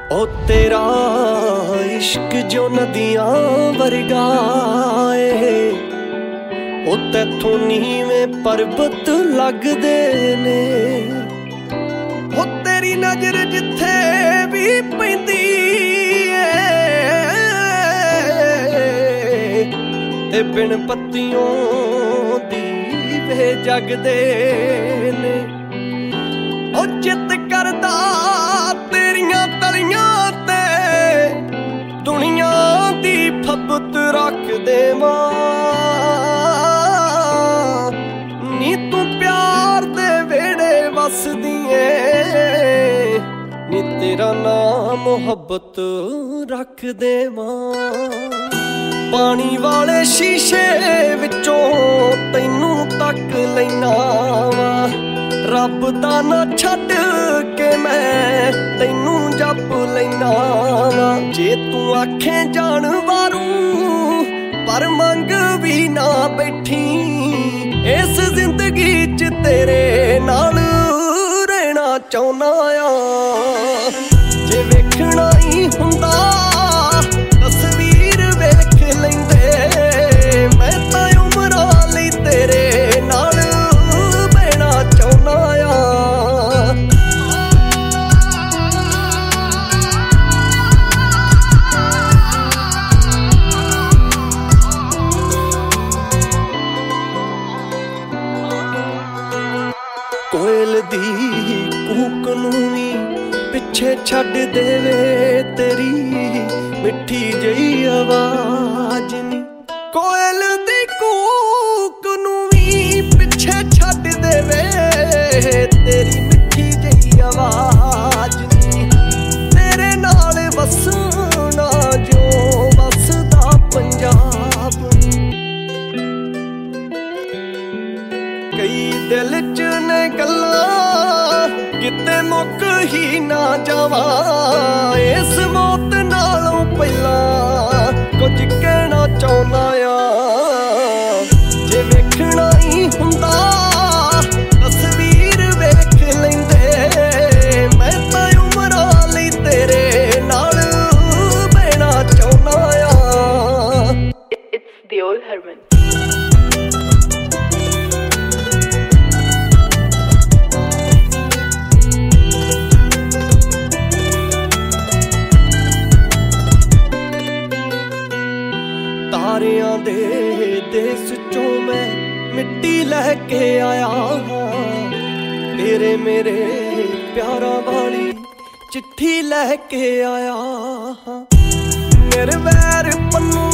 ओ तेरा इश्क जो नदियां वर्गा है, ओ तैथों नीवें पर्वत लगदे ने। ओ तेरी नजर जिथे भी पैंदी ते बिन पत्तियों दीवे जगदे ने। ओ चित करदा तेरियां तलियां ते दुनिया दी फबत रख देवां। नी तू प्यार दे वेड़े वसदी ऐ, नी तेरा नाम मुहब्बत रख देवां। पानी वाले शीशे विचों तैनू तक लैना वा, रब दा ना छड्ड के मैं तैनू जप लैना वा। जे तू आखें जानवारू पर मंग भी ना बैठी, इस जिंदगी च तेरे नाल रहना चाहुंदा आ। जे वेखना ही हुंदा तस्वीर वेख लैंदे, मैं तां उमरां लई तेरे नाल बहना चाहुंदा आ। कोयल दी कूक नूं वी पिछे छड्ड देवे तेरी मिठी जही आवाज नी। कोयल दी कूक नूं वी पिछे छड्ड देवे तेरी मिठी जही आवाज नी। तेरे नाल वसना जो वसदा पंजाब नी। कई दिल च ने गल्लां किते मुक ही ना जावां, इस मौत नालों पहलां कुछ कहना चाहुंदा आ। जे वेखना ही हुंदा तस्वीर वेख लैंदे, मैं तां उमरां लई तेरे नाल बहना चाहुंदा आ। It's the old Herman. तारियां दे देस चों मैं मिट्टी लैके आया हां, तेरे मेरे प्यारां वाली चिट्ठी लैके आया हां। मेरे वैर पन्नू